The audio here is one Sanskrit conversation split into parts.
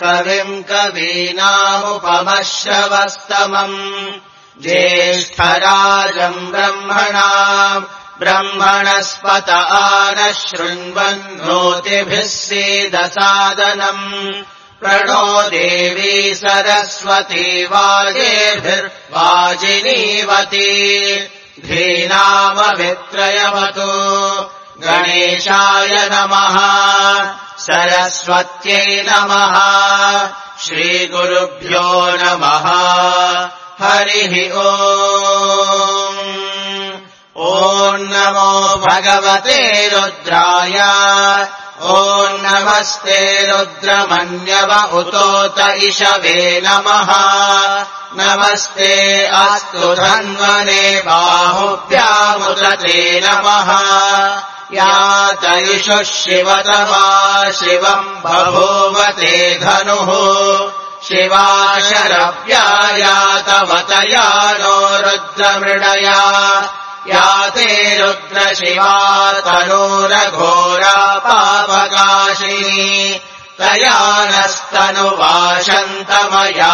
कविम् कवीनामुपमश्रवस्तमम् ज्येष्ठराजम् ब्रह्मणस्पत आनः शृण्वन्नोतिभिः सीदसादनम् प्रणो देवी सरस्वती वाजेभिर्वाजिनीवती धीनामवित्रयवतु गणेशाय नमः सरस्वत्यै नमः श्रीगुरुभ्यो नमः हरिः ओम् ॐ नमो भगवते रुद्राय ॐ नमस्ते रुद्रमन्यव उतोत इषवे नमः नमस्ते अस्तु धन्वने बाहुभ्यामुदते नमः यात इषुः शिवतमा शिवम् बभूवते धनुः शिवा शरव्या यातवतया नो रुद्रमृडया याते रुद्रशिवा तनूरघोरा पापकाशिनी तया नस्तनुवाशन्तमया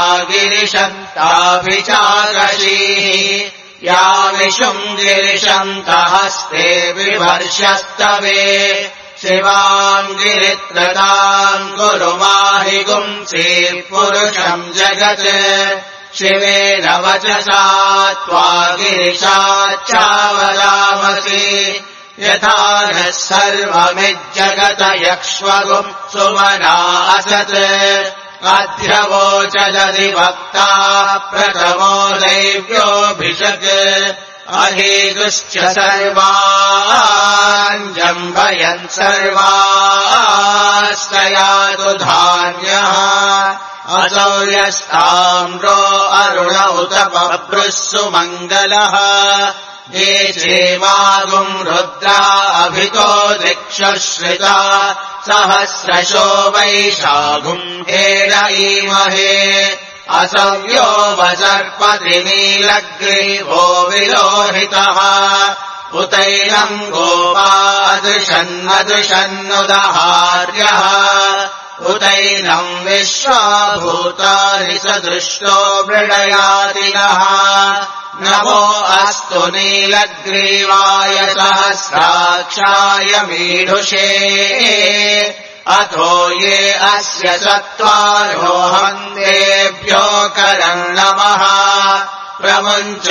गिरिशन्ताभिचारशीः यामिषुम् गिरिशन्तहस्ते विवर्षस्तवे शिवाम् गिरित्रताम् कुरु माहि गुंसीः पुरुषम् जगत् शिवेन वचसा त्वा गिरिशाच्चावदामसि यथा नः सर्वमिज्जगत यक्ष्वगुम् सुमना असत् अध्यवोचदधिवक्ता प्रथमो दैव्योऽभिषक् अहीगुश्च सर्वान् जम्भयन् सर्वास्तयातु धान्यः असौ यस्ताम्रो अरुण उत बभ्रुः सुमङ्गलः ये चेमागुम् रुद्रा अभितो दिक्षुश्रिता सहस्रशो वैशाखुम् हेड ईमहे असव्यो वसर्पति नीलग्रीवो विलोहितः उतैनम् गोपादृशन्नदृशन्नुदहार्यः उतैनम् विश्वाभूतानि सदृष्टो मृडयादिनः नमो अस्तु नीलग्रीवाय सहस्राक्षाय मीढुषे अथो ये अस्य चत्वारोऽहन्तेभ्यो करम् नमः प्रमुञ्च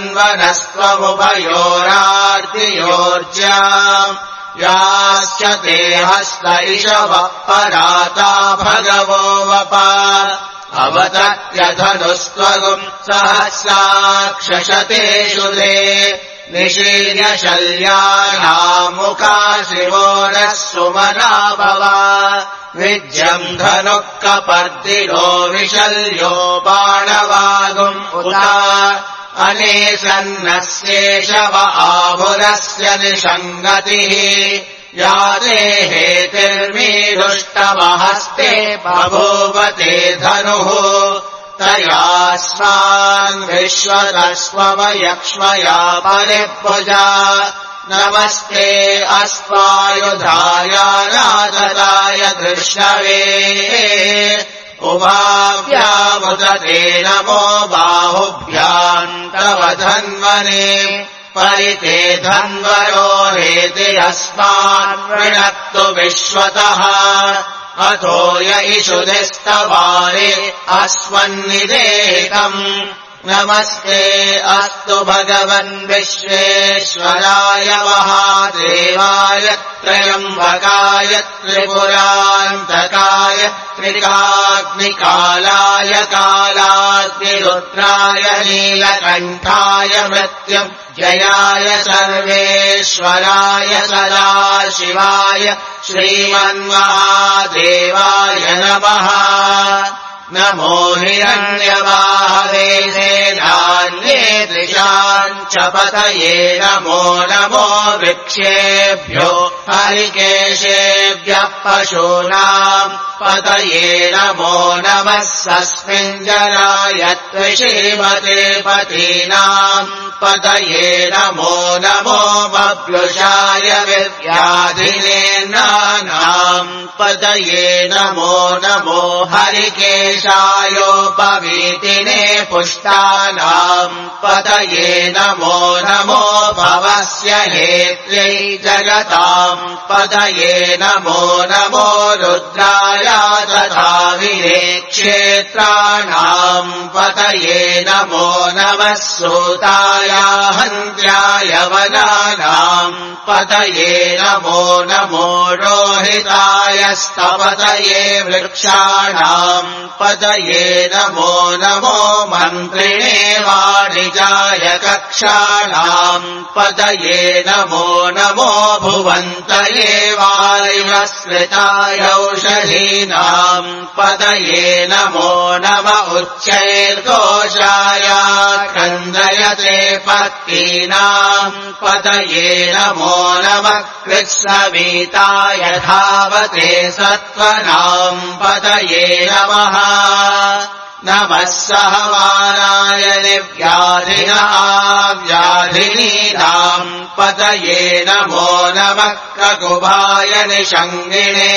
धन्वनस्त्वमुभयोरार्तियोर्ज्याम् याश्च ते हस्त इषवः पराता भगवो वप अवतत्यधनुस्त्वगुम् सहस्राक्षशतेषु ते निशीर्यशल्यानामुखा शिवो नः सुमना भव विज्यम् धनुः कपर्दिनो विशल्यो बाणवागुम् उता अनेसन्नस्येषव आभुरस्य निषङ्गतिः याते हेतिर्मीरुष्टमहस्ते बभूवते धनुः तया स्वान् विश्वतस्वमयक्ष्मया परिभुजा नमस्ते अस्मायुधाय नागदाय कृष्णवे उभाव्यामुदते नमो बाहुभ्याम् तव धन्वने परिते धन्वरो हेति अस्मान् वृणक्तु विश्वतः अथो य इषुधिस्तवारे अस्मन्निदेकम् नमस्ते अस्तु भगवन् विश्वेश्वराय महादेवाय त्रयम्बकाय त्रिपुरान्तकाय त्रिकाग्निकालाय कालाग्निरुद्राय नीलकण्ठाय मृत्युञ्जयाय सर्वेश्वराय सदाशिवाय श्रीमन्महादेवाय नमः नमो हिरण्यवाहवे नान्ये दृशाम् च पतये नमो नमो वृक्षेभ्यो हरिकेशेभ्यः पशूनाम् पतये नमो नमः सस्मिञ्जराय त्विषीमते पतीनाम् पतये नमो नमो बभ्रुषाय विव्याधिनेनानाम् पतये नमो नमो हरिकेशायोपवीतिने पुष्टानाम् पतये नमो नमो भवस्य हेत्यै जगताम् पतये नमो नमो रुद्राय तथा विरेक्षेत्राणाम् पतये नमो नमः सूताय हन्त्याय वनानाम् पतये नमो नमो रोहिताय स्तपतये वृक्षाणाम् पतये नमो नमो मन्त्रिणे वाणिजाय कक्षाणाम् पतये नमो नमो भुवन्तये वारिवस्मृताय औषधीनाम् पतये नमो नम उच्चैर्घोषाय क्रन्दयते पत्नीनाम् पतये नमो नमः कृत्स्नवीताय धावते सत्त्वनाम् पतये नमः नमः सहवानाय व्याधिनीनाम् पतये नमो नमः ककुभाय निषङ्गिणे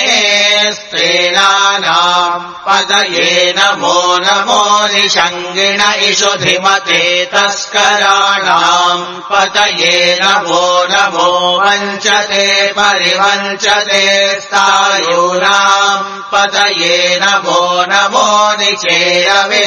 स्त्रीणानाम् पतये नमो नमो निषङ्गिण इषुधिमते तस्कराणाम् पतये नमो नमो वञ्चते परिवञ्चते स्थायूनाम् पतये नमो नमो निचेरवे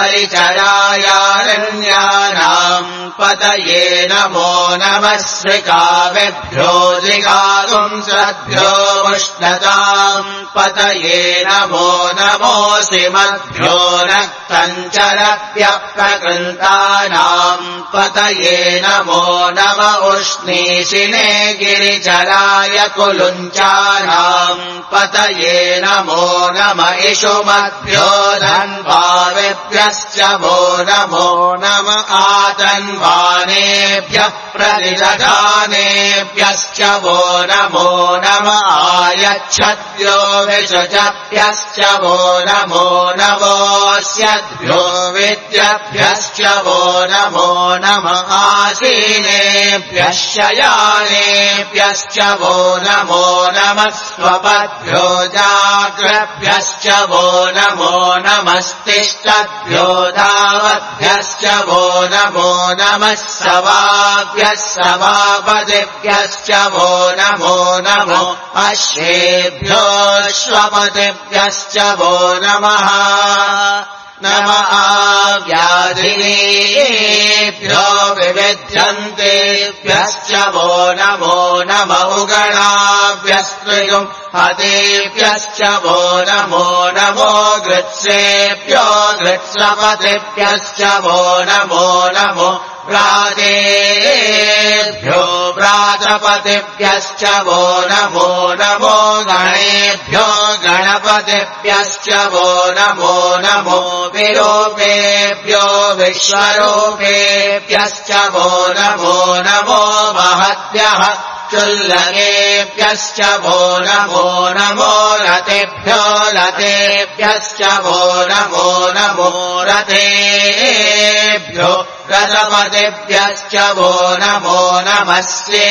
परिचरायारण्यानाम् पतये नमो नमः श्रिकावेभ्यो दिगागुंसद्भ्यो उष्णताम् पतये नमो नमोऽसिमद्भ्यो रक्तञ्चरभ्यः प्रकृन्तानाम् पतये नमो नम उष्णीषिणे गिरिचराय कुलुञ्चानाम् पतये नमो नम इषुमद्भ्यो धन्वावेभ्यश्च वो नमो नम आतन्वानेभ्यः प्रतिदधानेभ्यश्च वो नमो नम आयच्छद्भ्यो विषजभ्यश्च वो नमो नमोऽस्यद्भ्यो विद्यभ्यश्च वो नमो नम आसीनेभ्यः शयानेभ्यश्च वो नमो नमः स्वपद्भ्यो जाग्रभ्यश्च वो नमो नमस्तिष्ठद्भ्यो धावद्भ्यश्च वो नमो नमः सवाभ्यः सवापदिभ्यश्च वो नमो नमो अश्वेभ्यो श्वपदिभ्यश्च वो नमः नम आव्याधिनेभ्यो विविध्यन्तेभ्यश्च वो नमो नम उगणाभ्यस्त्रियुम् हतेभ्यश्च वो नमो नमो गृत्सेभ्यो गृत्स्नपतिभ्यश्च वो नमो नमो व्रातेभ्यो व्रातपतिभ्यश्च वो नमो नमो गणेभ्यो गणपतिभ्यश्च वो नमो नमो विरूपेभ्यो विश्वरूपेभ्यश्च वो नमो नमो महद्भ्यः चुल्लकेभ्यश्च वो नमो नमो रतेभ्यो लतेभ्यश्च वो नमो नमो रथेभ्यो रथपतिभ्यश्च वो नमो नमः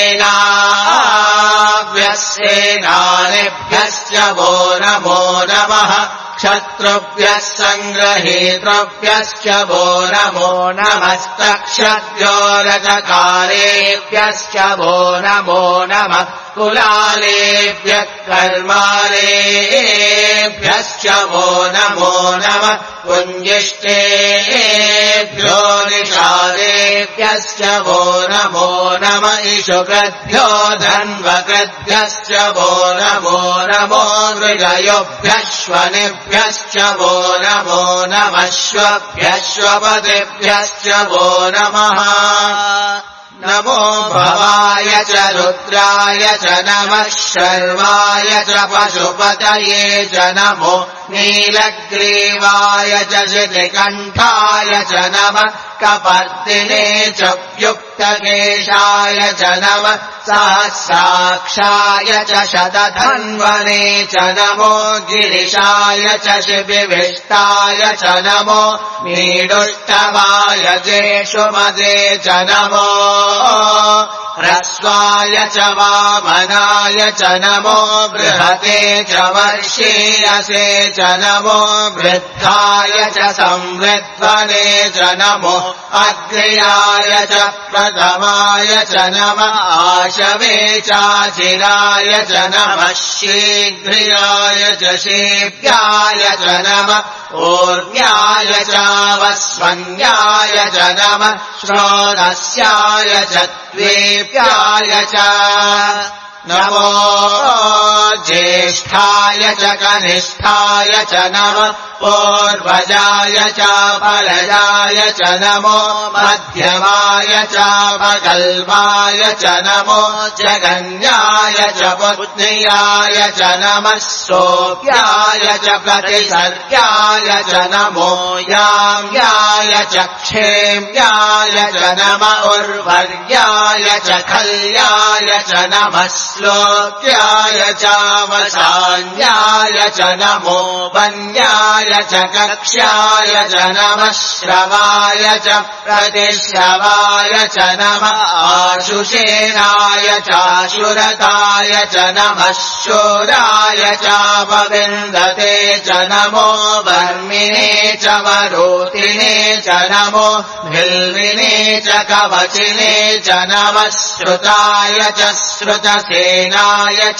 सेनाभ्यश्च वो नमो नमः क्षत्रुभ्यः सङ्ग्रहेतृभ्यश्च वो नमो नमस्तक्षभ्यो रथकारेभ्यश्च वो नमो नमः कुलालेभ्यः कर्मालेभ्यश्च वो नमो नमः कुञ्जिष्टेभ्यो निषादेभ्यश्च वो नमो नम इषुकृद्भ्यो धन्वकृद्भ्यश्च वो नमो नमो मृगयोभ्यश्वनिभ्यश्च वो नमो नमश्वभ्यश्वपतिभ्यश्च वो नमः नमो भवाय च रुद्राय च नमः शर्वाय च पशुपतये च नमो नीलग्रीवाय च शितिकण्ठाय च नमः कपर्दिने च युक्तकेशाय च नमः सहस्राक्षाय च शतधन्वने च नमो गिरिशाय च शिबिविष्टाय च नमो मीडुष्टवाय जेषुमदे च नमो ह्रस्वाय च वामनाय च नमो बृहते च वर्षीयसे च नमो वृद्धाय च संवृध्वने च नमो अग्र्याय च प्रथमाय च नमः आशवे चाचिराय च नमः शीघ्रियाय च शीघ्राय च नमः ऊर्ध्याय च वस्वन्याय च नमः श्रोणस्याय च द्वेप्याय च नमो ज्येष्ठाय च कनिष्ठाय च नमः पूर्वजाय च फलजाय च नमो मध्यमाय च भगल्वाय च नमो जगन्याय च बुद्ध्याय च नमः सोऽप्याय च प्रतिसर्याय च नमो याम्याय च क्षेम्याय च नमः उर्वर्याय च खल्याय च नमः श्लोक्याय च वसान्याय च नमो वन्याय च कक्ष्याय च नमः श्रवाय च प्रतिश्रवाय च नमः आशुषेणाय चाशुरताय च नमः शूराय चापविन्दते च नमो वर्मिणे च वरोतिने च नमो भिल्विने च कवचिने च नमः श्रुताय च श्रुतसेनाय च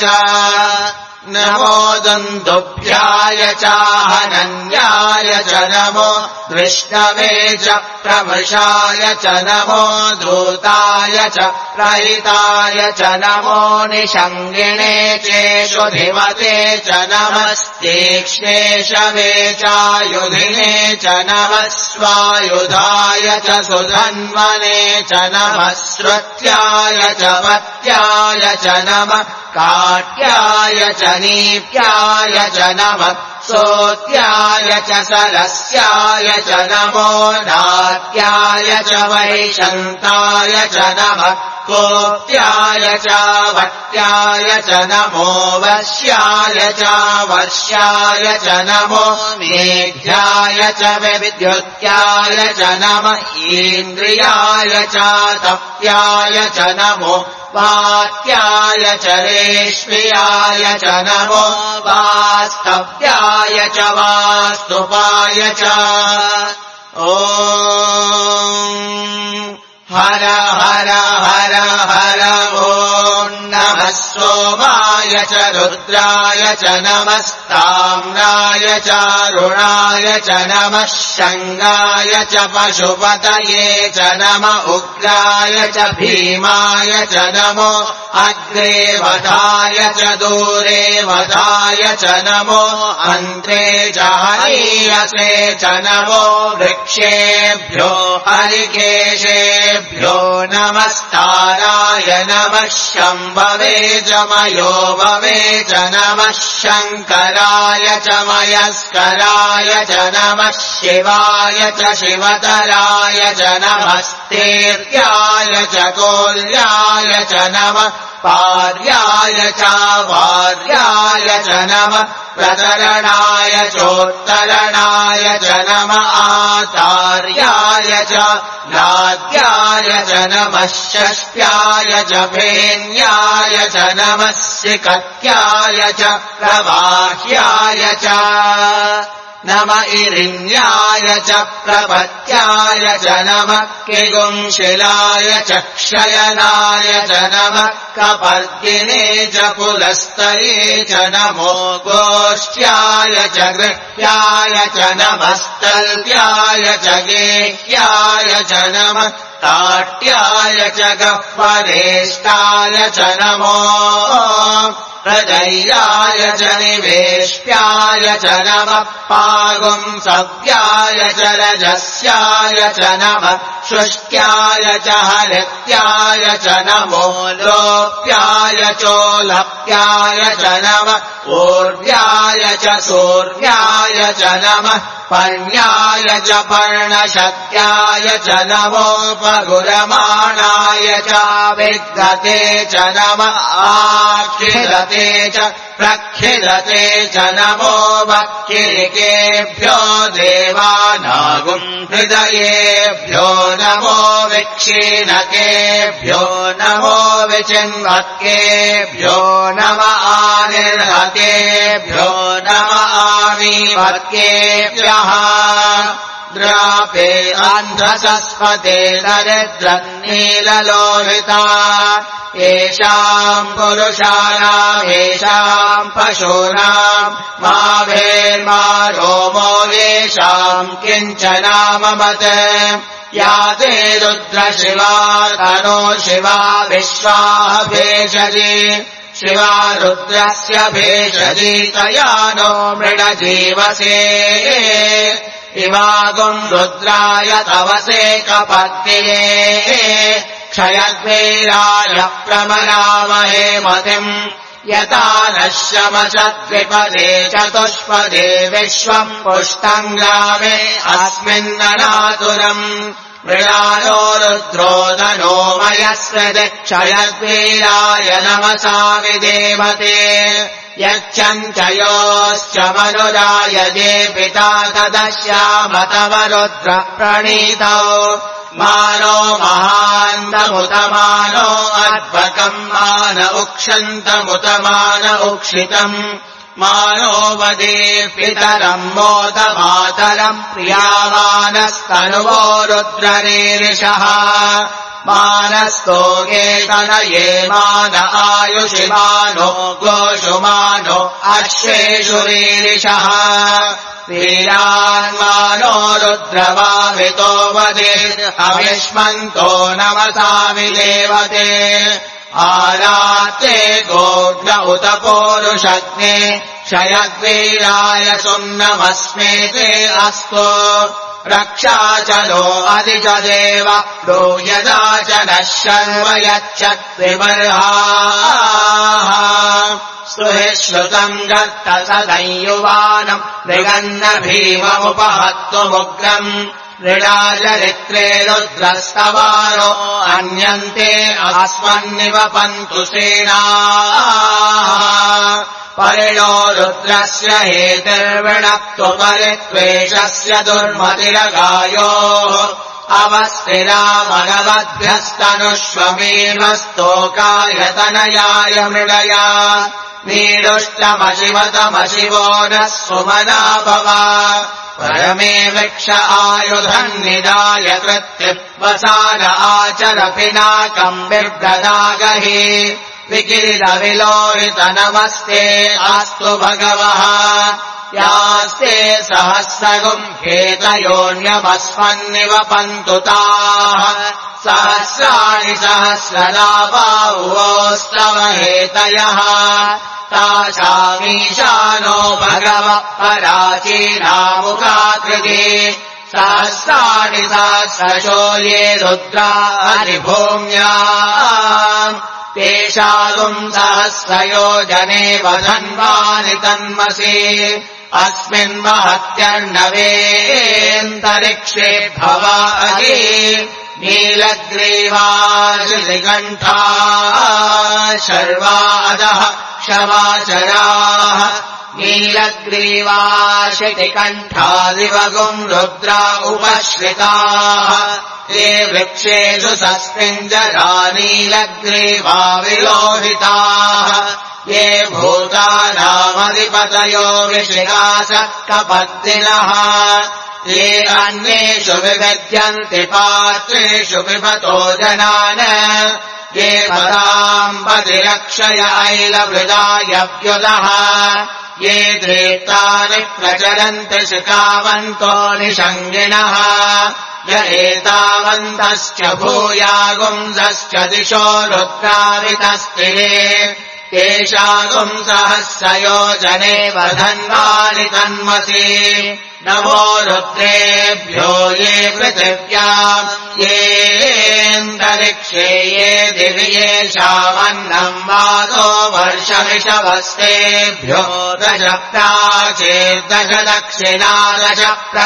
नमो दुन्दुभ्याय च हनन्याय च नमो विष्णवे च प्रमृषाय च नमो दूताय च प्रहिताय च नमो निषङ्गिणे चेषुधिमते च नमस्तीक्ष्णेशवे चायुधिने च नमः स्वायुधाय च सुधन्वने च नमः श्रुत्याय च वत्याय च नमः काट्याय च नीप्याय च नमः सोत्याय च सरस्याय च नमो नाट्याय च वैशन्ताय च नमः कोप्याय च वट्याय च नमो वश्याय च वर्ष्याय च नमो मेघ्याय च विद्युत्याय च नमः इन्द्रियाय च तप्याय च नमो वात्याय च रेष्म्याय च नमो वास्तव्याय च वास्तुपाय च ॐ हर हर हर हर ॐ नमः सोमाय च रुद्राय च नमस्ताम्राय च रुणाय च नमः शङ्गाय च पशुपतये च नमः उग्राय च भीमाय च नमो अग्रे वधाय च दूरे वधाय च नमो अन्त्रे च हरीयसे च नमो वृक्षेभ्यो हरिकेशेभ्यो नमस्ताराय नमः शम्भवे च मयोभवे च नमः शङ्कराय च मयस्कराय च नमः शिवाय च शिवतराय च नमस्तेर्याय च कोल्याय च नमः पार्याय च वार्याय च नमः प्रतरणाय चोत्तरणाय च नमः आचार्याय च नाद्याय च नमः षष्ट्याय च भेन्याय च नमः सिकत्याय च प्रवाह्याय च नम इरिण्याय च प्रपत्याय च नमः किगुंशिलाय च क्षयनाय च नमः कपर्दिने च पुलस्तये च नमो गोष्ठ्याय च गृह्याय च नमस्तल्प्याय च गेह्याय च नमः ताट्याय च गह्वरेष्टाय च नमो प्रजय्याय च निवेश्याय च नमः पागुंसव्याय च रजस्याय च नमः शुष्क्याय च हरित्याय च नमो लोप्याय चोलप्याय च नमः ऊर्व्याय च सूर्याय च नमः पर्ण्याय च पर्णशक्याय च नमोपगुरमाणाय च विद्गते च नमः आखिलते च प्रखिलते च नमो वक्किरिकेभ्यो देवानागुम् हृदयेभ्यो नमो विक्षीणकेभ्यो नमो विचिन्वत्केभ्यो नम आनिर्हतेभ्यो नम आमीवत्केभ्यः द्रापे अन्धसस्पते दरिद्रन्नीललोहिता येषाम् पुरुषाणाम् येषाम् पशूनाम् मा भेर्मा रोमो येषाम् किञ्चनाममत् या ते रुद्रशिवा तनो शिवा विश्वाः भेषजी शिवा रुद्रस्य भेषजी तया नो मृडजीवसे इवागुम् रुद्राय तवसे कपत्ये क्षयद्वीराय प्रमरामहे मतिम् यथा नश्यमशद्विपदे चतुष्पदे विश्वम् पुष्टम् ग्रामे अस्मिन्ननातुरम् मृडालो रुद्रोदनो मयस्रदि क्षयद्वीराय नमसा विदेवते यच्छञ्चयोश्च मनुरायदे पिता तदस्याम तव रुद्र प्रणीतौ मानो महान्तमुतमानो अध्वकम् मान उक्षन्तमुतमान उक्षितम् मानो वदे पितरम् मोदमातरम् प्रियामानस्तनुवो रुद्ररीरिषः मानस्तोगे तनये मान आयुषि मानो गोषुमानो अश्वेषु रीरिषः वीरान्मानो रुद्रवावितो वदेर्हविष्मन्तो नमसा विदेवते आरात्ते गोढ्र उत पौरुषग्ने क्षयद्वीराय सुम्नमस्मे ते अस्तु रक्षा च नो अधि च देव ब्रूयदा च नः शर्म यच्छत्विबर्हाः स्तुहि श्रुतम् गत्त सदंयुवानम् मृगन्न भीममुपहत्तुमुग्रम् मृडाचरित्रे रुद्रस्तवानो अन्यन्ते अस्मन्निवपन्तु सेनाः परिणो रुद्रस्य हेतिर्विणक्तु परित्वेषस्य दुर्मतिरगायोः अवस्थिरामनवद्भ्यस्तनुष्वमीनस्तोकायतनयाय मृडया नीरुष्टमशिवतमशिवो नः सुमना भव परमे वृक्ष आयुधम् निदाय कृत्तिवसान आचर पिनाकम् बिभ्रदागहि विकिरितविलोहित नमस्ते अस्तु भगवः यास्ते सहस्रगुम्भेतयोऽन्यमस्मन्निवपन्तु ताः सहस्राणि सहस्रनाभावोस्तव हेतयः तासामीशानो भगवः पराचीनामुखाकृति सहस्राणि सहस्रशो ये रुद्रा हरिभूम्याम् तेषागुम् सहस्रयोजने वधन्वानि तन्मसि अस्मिन् महत्यर्णवेऽन्तरिक्षे भवाहि नीलग्रीवाश्रिकण्ठा शर्वादः क्षमाचराः नीलग्रीवाशितिकण्ठादिवगुम् रुद्रा उपश्रिताः ये वृक्षेषु सस्मिञ्जरा नीलग्रीवा विलोहिताः ये भूतानामधिपतयो विशिखासः कपत्तिनः ये अन्येषु विविध्यन्ति पात्रेषु पिबतो जनान् ये पदाम् पतिरक्षय ऐलवृदायव्युदः ये द्रेतानि प्रचरन्ति शिखावन्तो निषङ्गिणः य एतावन्तश्च भूयागुंसश्च दिशो रुद्रावितस्तिरे तेषागुम् सहस्रयोजने वधन्वानि तन्मसि नमो रुद्रेभ्यो ये पृथिव्याम् येऽन्तरिक्षे ये दिव्येषामन्नम् वातो वर्षमिषवस्तेभ्यो दश प्राचेर्दश दक्षिणा दश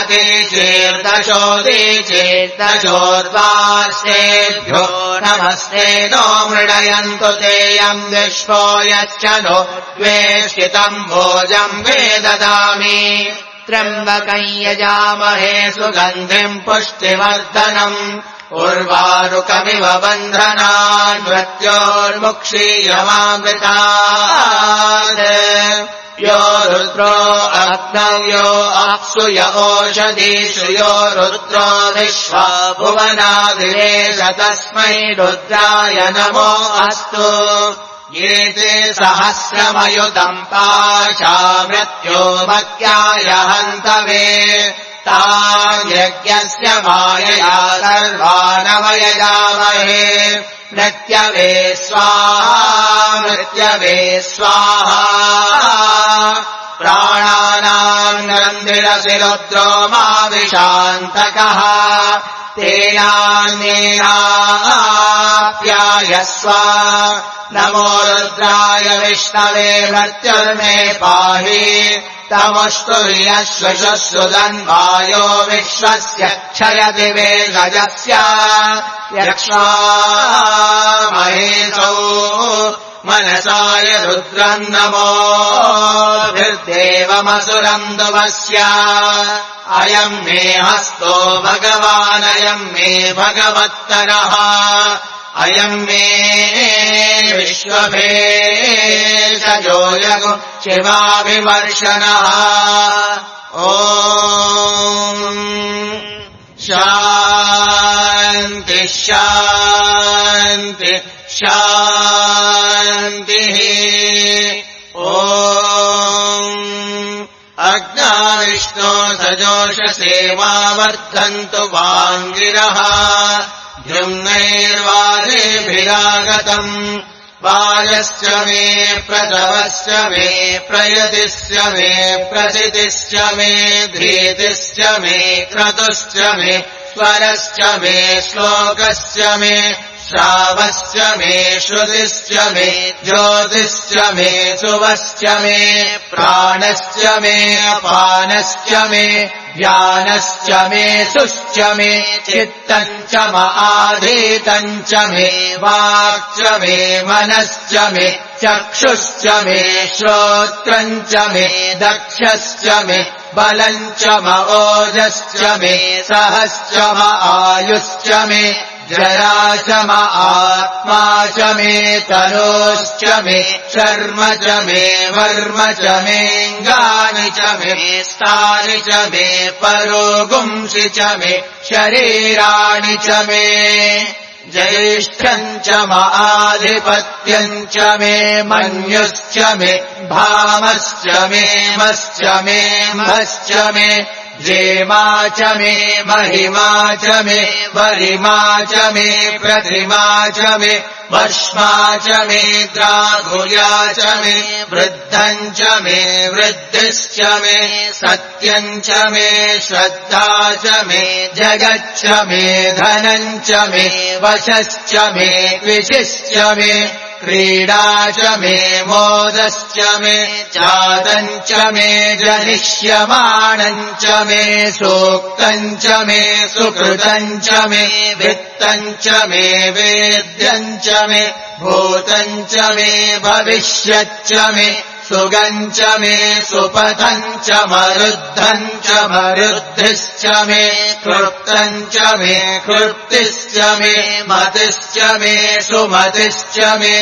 प्रतीचेर्दशोदीचेर्दशोर्वास्तेभ्यो नमस्ते नो मृडयन्तु तेऽयम् विश्वो यच्च नो द्वेष्टितम् भोजम् वे ददामि त्र्यम्बकम् यजामहे सुगन्धिम् पुष्टिवर्धनम् उर्वारुकमिव बन्धनान् मृत्योर्मुक्षीयमामृतात् यो रुद्रो अग्नव्यो अप्सु य ओषधीषु यो रुद्रो विश्वा भुवनादिरेश तस्मै रुद्राय नमो अस्तु ये ते सहस्रमयुतम् पाशा मृत्यो मत्याय हन्तवे तान्यज्ञस्य मायया सर्वानवयजामहे मृत्यवे स्वाहा प्राणानाम् नन्दिरसि रुद्रो मा विशान्तकः तेनान्येनाप्यायस्व नमो रुद्राय विष्णवे मृत्युर्मे पाहि तमुष्टुर्यश्वशुदन्वायो विश्वस्य क्षयति वेषजस्य यक्ष्वामहेसौ मनसाय रुद्रम् नमोभिर्देवमसुरम् दुवस्य अयम् मे हस्तो भगवानयम् मे भगवत्तरः अयम् मे विश्वभेषजो यगु शिवाभिमर्शनः ॐ शान्ति शान्ति शान्तिः ॐ अग्नाविष्णो सजोषसेवावर्धन्तु वाङ्गिरः द्युम्नैर्वाजेभिरागतम् वायश्च मे प्रसवश्च मे प्रयतिश्च मे प्रसितिश्च मे धीतिश्च मे क्रतुश्च मे स्वरश्च मे श्लोकश्च मे श्रावश्च मे श्रुतिश्च मे ज्योतिश्च मे सुवश्च मे प्राणश्च मे अपानश्च मे ज्ञानश्च मे सुश्च मे चित्तम् च आधीतम् च मे वाक् च मे मनश्च मे चक्षुश्च मे श्रोत्रम् च मे दक्षश्च मे बलम् च ओजश्च मे सहश्च आयुश्च मे जरा च आत्मा च मे तनोश्च मे शर्म च मे वर्म च मेऽङ्गानि च मे स्थानि च मे परोगुंसि च मे शरीराणि च मे ज्येष्ठम् च आधिपत्यम् च मे मन्युश्च मे भामश्च मे मश्च मे मश्च मे जेमा च मे महिमा च मे वरिमा च मे प्रतिमा च मे वर्ष्मा च मे द्राघुल्या च मे वृद्धम् च मे वृद्धिश्च मे सत्यम् च मे श्रद्धा च मे जगच्च मे धनम् च मे वशश्च मे विशिश्च मे क्रीडा च मे मोदश्च मे चादम् च मे जनिष्यमाणम् च मे सूक्तम् च मे सुकृतम् च मे वित्तम् च मे वेद्यम् च मे भूतम् च मे भविष्यच्च मे सुगम् च मे सुपथम् च मरुद्धम् च मरुद्धिश्च मे कृप्तम् च मे कृप्तिश्च मे मतिश्च मे सुमतिश्च मे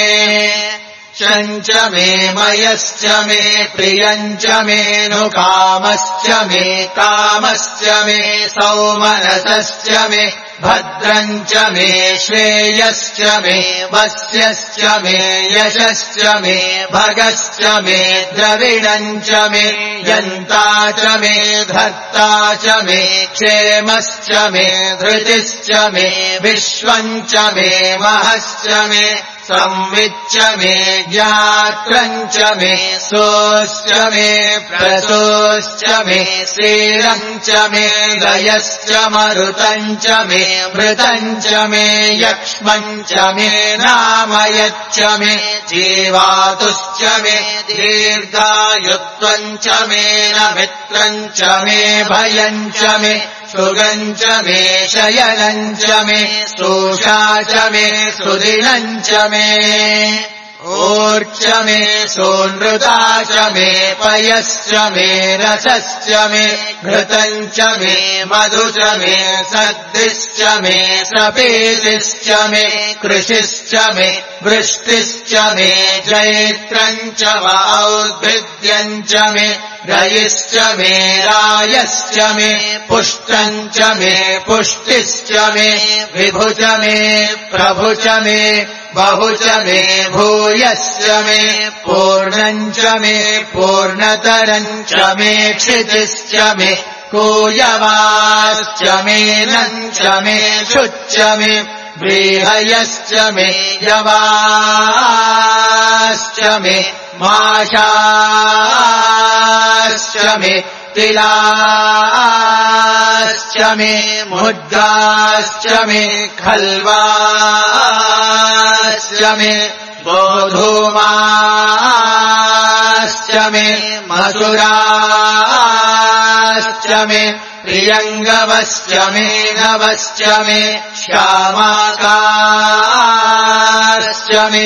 च मे मयश्च मे प्रियम् च मे नुकामश्च मे कामश्च मे सौमनसश्च मे भद्रम् च मे श्रेयश्च मे वस्यश्च मे यशश्च मे भगश्च मे द्रविणम् च मे यन्ता च मे धर्ता च मे क्षेमश्च मे धृतिश्च मे विश्वम् च मे महश्च मे संविच्च मे ज्ञात्रञ्च मे सोश्च मे प्रसोश्च मे श्रीरञ्च मे लयश्च मरुतञ्च मे मृतञ्च मे यक्ष्मञ्च मे नामयच्च मे जीवातुश्च मे दीर्घायुत्वञ्च मे नमित्रञ्च मे भयञ्च मे सुगञ्च मे शयनञ्च मे स्तोषा च मे सुदिनञ्च मे ऊर्च मे सोनृता च मे पयश्च मे रसश्च मे घृतञ्च मे मधु च मे सद्दिश्च मे सपेतिश्च मे कृषिश्च मे वृष्टिश्च मे जैत्रञ्च औद्भिद्यञ्च मे रयिश्च मे रायश्च मे पुष्टञ्च मे पुष्टिश्च मे विभुच मे प्रभुच मे बहुच मे भूयश्च मे पूर्णञ्च मे पूर्णतरञ्च मे क्षितिश्च मे कूयवाश्च मे नञ्च मे शुच्च मे व्रीहयश्च मे यवाश्च मे माशाश्च मे तिलाश्च मे मुद्गाश्च मे खल्वाश्च मे गोधूमाश्च मे मधुराश्च मे प्रियङ्गवश्च मे नवश्च मे श्यामाकाश्च मे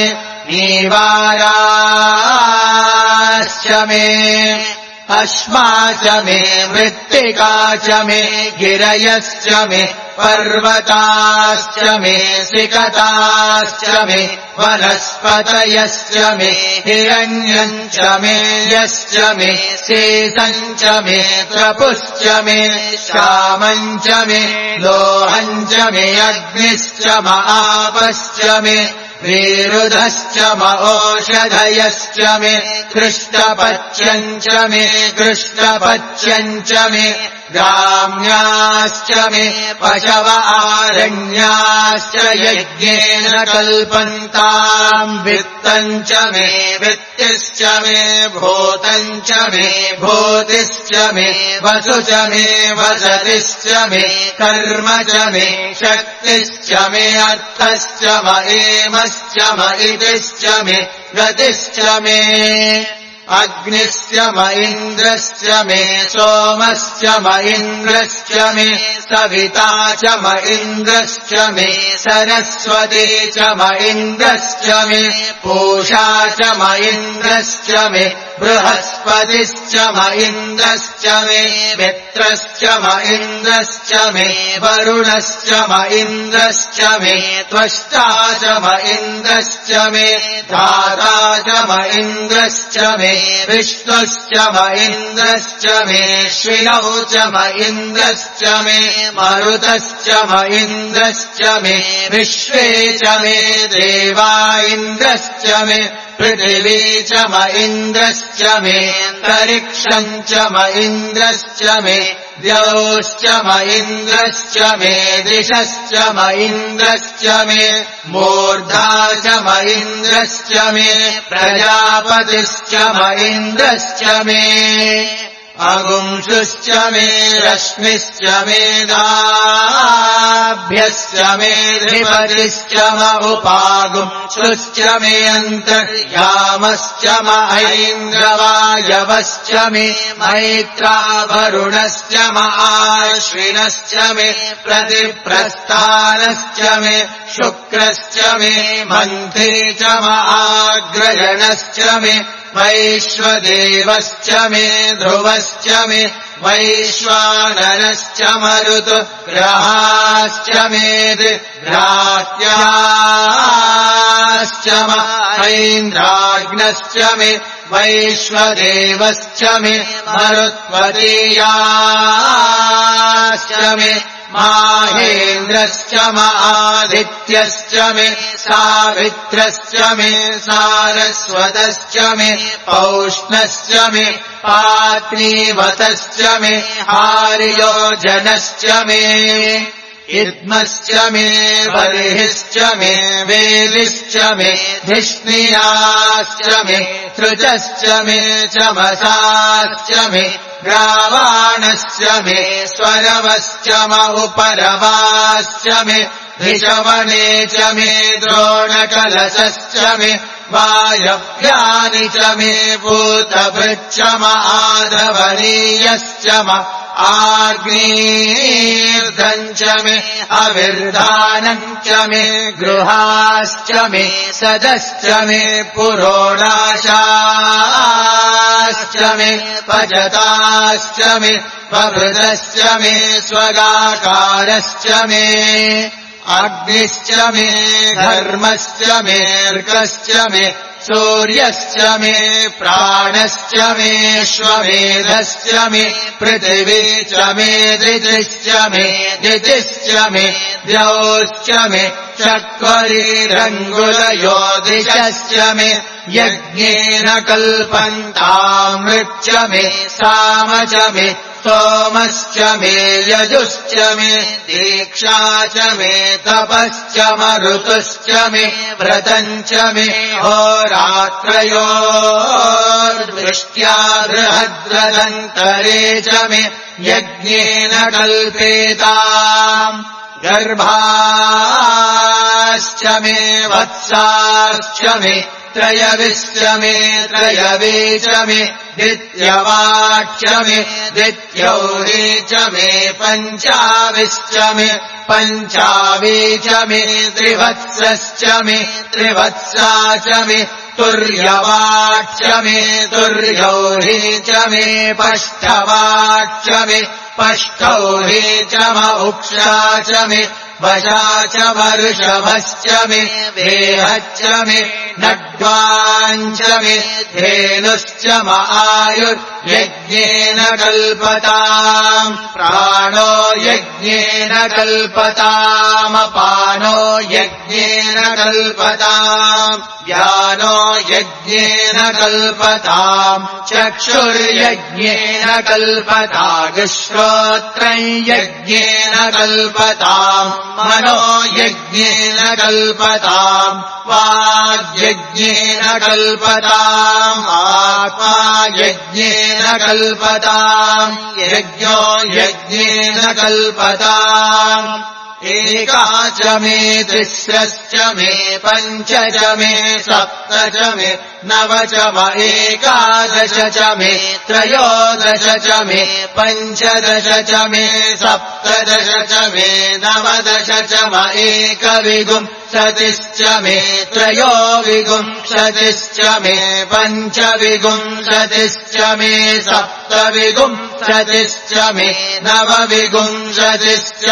नीवाराश्च मे अश्मा च मे मृत्तिका च मे गिरयश्च मे पर्वताश्च मे सिकताश्च मे वनस्पतयश्च मे हिरण्यञ्च मे यश्च मे शेषञ्च मे त्रपुश्च मे श्यामञ्च मे लोहञ्च मे अग्निश्च आपश्च मे विरुधश्च ओषधयश्च मे कृष्णपच्यञ्च मे कृष्णपच्यञ्च मे ग्राम्याश्च मे पशव आरण्याश्च यज्ञेन कल्पन्ताम् वित्तञ्च मे वित्तिश्च मे भूतञ्च मे भूतिश्च मे वसु च मे वसतिश्च मे कर्म च मे शक्तिश्च मे अर्थश्च एमश्च इतिश्च मे गतिश्च मे अग्निश्च इन्द्रश्च मे सोमश्च इन्द्रश्च मे सविता च इन्द्रश्च मे सरस्वती च इन्द्रश्च मे पूषा च इन्द्रश्च मे बृहस्पतिश्च इन्द्रश्च मे मित्रश्च इन्द्रश्च मे वरुणश्च इन्द्रश्च मे त्वष्टा च इन्द्रश्च मे धाता च इन्द्रश्च मे विष्णुश्च इन्द्रश्च मे श्विनौ च इन्द्रश्च मे मरुतश्च इन्द्रश्च मे विश्वे च मे देवा इन्द्रश्च मे पृथिवी च इन्द्रश्च मे अन्तरिक्षम् च इन्द्रश्च मे द्यौश्च इन्द्रश्च मे दिशश्च इन्द्रश्च मे मूर्धा च इन्द्रश्च मे प्रजापतिश्च इन्द्रश्च मे अगुंशुश्च मे रश्मिश्च मे दाभ्यश्च मे धिपतिश्च उपागुंशुश्च मे अन्तर्यामश्च ऐन्द्रवायवश्च मे मैत्रावरुणश्च आश्विनश्च मे प्रतिप्रस्थानश्च मे शुक्रश्च मे मन्त्री च आग्रजनश्च मे वैश्वदेवश्च मे ध्रुवश्च मे वैश्वानरश्च मरुतु ग्रहाश्च मे ग्राह्याश्च ऐन्द्राग्नश्च मे वैश्वदेवश्च मे मरुत्वदीयाश्च मे माहेन्द्रश्च आदित्यश्च मे सावित्रश्च मे सारस्वतश्च मे पौष्णश्च मे पात्नीवतश्च मे हार्योजनश्च मे इद्मश्च मे बर्हिश्च मे वेदिश्च मे धिष्णियाश्च मे सृजश्च मे चमसाश्च मे ग्रावाणश्च मे स्वरवश्च उपरवाश्च मे ऋषवणे च मे द्रोणकलशश्च मे वायव्यानि च मे भूतभृच्च आधवनीयश्च आग्नेर्धम् च मे अविर्धानम् च मे गृहाश्च मे सदश्च मे पुरोणाशाश्च मे पजताश्च मे पवृतश्च मे स्वगाकारश्च मे अग्निश्च मे धर्मश्च मे अर्कश्च मे सूर्यश्च मे प्राणश्च मे श्वमेधश्च मे पृथिवी च मे दितिश्च मे दितिश्च मे द्यौश्च मे चत्वरिरङ्गुलयोदिशश्च मे यज्ञेन कल्पन्तामृच्च मे साम च मे सोमश्च मे यजुश्च मे दीक्षा च मे तपश्च मरुतुश्च मे व्रतम् च मे होरात्रयोर्वृष्ट्या बृहद्रदन्तरे च मे यज्ञेन कल्पेताम् गर्भाश्च मे वत्साश्च मे त्रयविश्च मे त्रयवे च मे द्वितीयवाच्च मे द्वितीयौरे च मे पञ्चाविश्च मे पञ्चावे च मे त्रिवत्सश्च मे त्रिवत्सा च मे तुर्यवाच्च मे तुर्यौरे च मे पष्ठवाच्च मे पष्ठौरे च उक्षा च मे वशा च वर्षभश्च मे वेहश्च मे नड्वाञ्च मे धेनुश्च आयुर्यज्ञेन कल्पताम् प्राणो यज्ञेन कल्पतामपानो यज्ञेन कल्पताम् व्यानो यज्ञेन कल्पताम् चक्षुर्यज्ञेन कल्पताग्श्रोत्रम् यज्ञेन कल्पताम् मनो यज्ञेन कल्पताम् वाग्यज्ञेन कल्पताम् आत्मा यज्ञेन कल्पताम् यज्ञो यज्ञेन कल्पताम् एका च मे तिस्रश्च मे पञ्च च मे सप्त च मे नव च एकादश च मे त्रयोदश च मे पञ्चदश च मे सप्तदश च मे नवदश च एकविंशतिश्च मे त्रयोविंशतिश्च मे पञ्चविंशतिश्च मे सप्तविंशतिश्च मे नवविंशतिश्च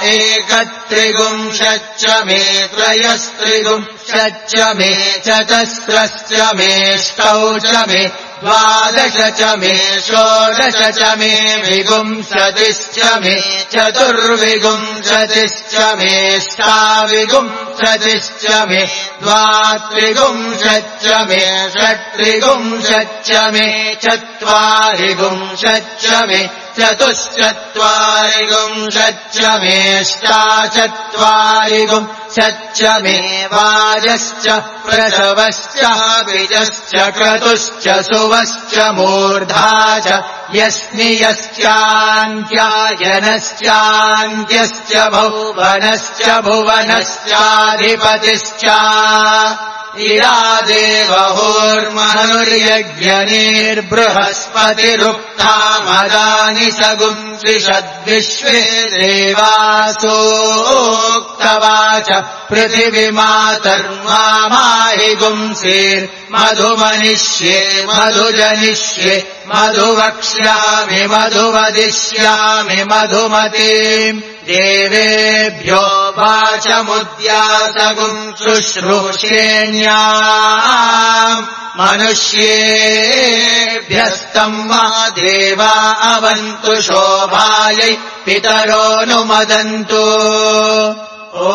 एकत्रिंशच्च मे त्रयस्त्रिंशच्च मे चतस्रश्च मे ष्टौ च मे द्वादश च मे षोडश च मे विंशतिश्च मे चतुर्विंशतिश्च मे ष्टाविंशतिश्च मे द्वात्रिंशच्च मे षट्त्रिंशच्च मे चत्वारिंशच्च मे चतुश्चत्वारिंशच्च मे अष्टाचत्वारिंशच्च मे वाजश्च प्रसवश्च बीजश्च क्रतुश्च सुवश्च मूर्धा च यस्मियश्चान्त्यायनश्चान्त्यश्च भुवनश्च भुवनश्चाधिपतिश्च इरादेवहोर्मनुर्यज्ञनिर्बृहस्पतिरुक्ता मदानि सगुम् त्रिषद्विश्वे देवासोक्तवाच पृथिवीमातर्माहि गुंसेर्मधुमनिष्ये मधुजनिष्ये मधुवक्ष्यामि मधुवदिष्यामि मधुमतीम् देवेभ्यो वाचमुद्यासगुम् शुश्रूषेण्याम् मनुष्येभ्यस्तम् मा देवा अवन्तु शोभायै पितरोऽनुमदन्तु ॐ